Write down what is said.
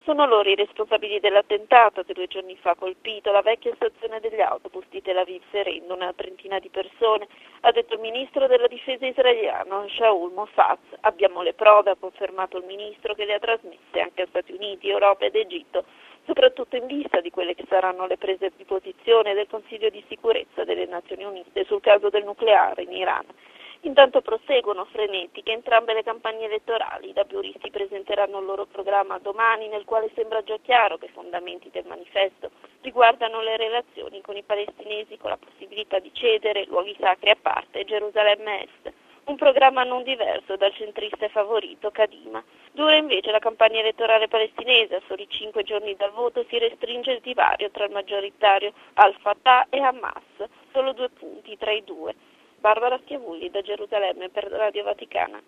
Sono loro i responsabili dell'attentato che 2 giorni fa ha colpito la vecchia stazione degli autobus di Tel Aviv, ferendo una trentina di persone, ha detto il ministro della difesa israeliano Shaul Mofaz. Abbiamo le prove, ha confermato il ministro, che le ha trasmesse anche a Stati Uniti, Europa ed Egitto, soprattutto in vista di quelle che saranno le prese di posizione del Consiglio di sicurezza delle Nazioni Unite sul caso del nucleare in Iran. Intanto proseguono frenetiche entrambe le campagne elettorali. I laburisti presenteranno il loro programma domani, nel quale sembra già chiaro che i fondamenti del manifesto riguardano le relazioni con i palestinesi, con la possibilità di cedere luoghi sacri a parte e Gerusalemme Est. Un programma non diverso dal centrista e favorito Kadima. Dura invece la campagna elettorale palestinese. A soli 5 giorni dal voto si restringe il divario tra il maggioritario Al-Fatah e Hamas, solo 2 punti tra i due. Barbara Schiavulli da Gerusalemme per Radio Vaticana.